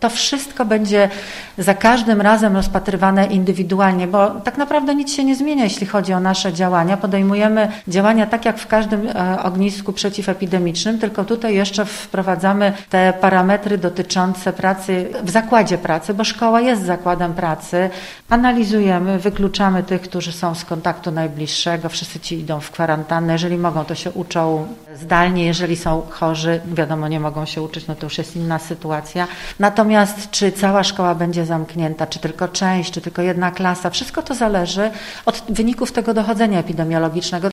To wszystko będzie za każdym razem rozpatrywane indywidualnie, bo tak naprawdę nic się nie zmienia, jeśli chodzi o nasze działania. Podejmujemy działania tak jak w każdym ognisku przeciwepidemicznym, tylko tutaj jeszcze wprowadzamy te parametry dotyczące pracy w zakładzie pracy, bo szkoła jest zakładem pracy. Analizujemy, wykluczamy tych, którzy są z kontaktu najbliższego. Wszyscy ci idą w kwarantannę. Jeżeli mogą, to się uczą zdalnie. Jeżeli są chorzy, wiadomo, nie mogą się uczyć, no to już jest inna sytuacja. Natomiast czy cała szkoła będzie zamknięta, czy tylko część, czy tylko jedna klasa, wszystko to zależy od wyników tego dochodzenia epidemiologicznego.